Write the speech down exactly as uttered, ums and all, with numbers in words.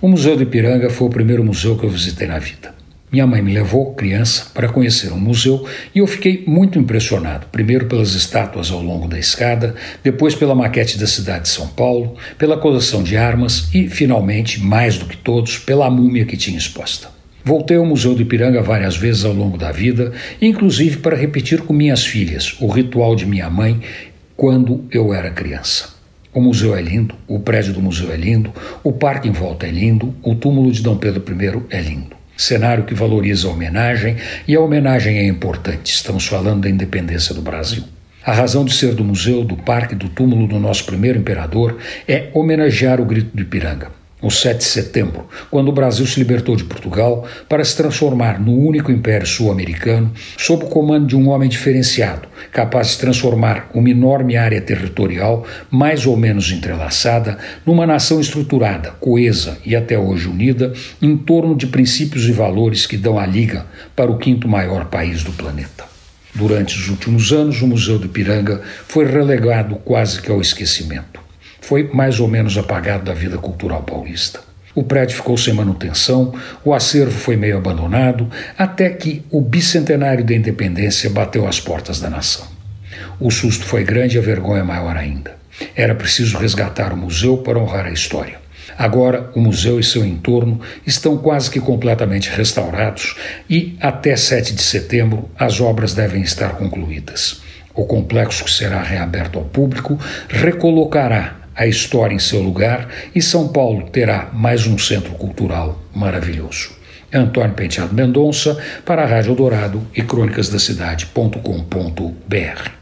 O Museu do Ipiranga foi o primeiro museu que eu visitei na vida. Minha mãe me levou, criança, para conhecer um museu e eu fiquei muito impressionado, primeiro pelas estátuas ao longo da escada, depois pela maquete da cidade de São Paulo, pela coleção de armas e, finalmente, mais do que todos, pela múmia que tinha exposta. Voltei ao Museu do Ipiranga várias vezes ao longo da vida, inclusive para repetir com minhas filhas o ritual de minha mãe quando eu era criança. O museu é lindo, o prédio do museu é lindo, o parque em volta é lindo, o túmulo de Dom Pedro I é lindo. Cenário que valoriza a homenagem, e a homenagem é importante, estamos falando da independência do Brasil. A razão de ser do museu, do parque, do túmulo do nosso primeiro imperador é homenagear o grito do Ipiranga, o sete de setembro, quando o Brasil se libertou de Portugal para se transformar no único império sul-americano sob o comando de um homem diferenciado, capaz de transformar uma enorme área territorial, mais ou menos entrelaçada, numa nação estruturada, coesa e até hoje unida, em torno de princípios e valores que dão a liga para o quinto maior país do planeta. Durante os últimos anos, o Museu do Ipiranga foi relegado quase que ao esquecimento. Foi mais ou menos apagado da vida cultural paulista. O prédio ficou sem manutenção, o acervo foi meio abandonado, até que o bicentenário da independência bateu às portas da nação. O susto foi grande e a vergonha maior ainda. Era preciso resgatar o museu para honrar a história. Agora, o museu e seu entorno estão quase que completamente restaurados e, até sete de setembro, as obras devem estar concluídas. O complexo, que será reaberto ao público, recolocará a história em seu lugar e São Paulo terá mais um centro cultural maravilhoso. Antônio Penteado Mendonça, para a Rádio Eldorado e crônicas da cidade ponto com ponto br.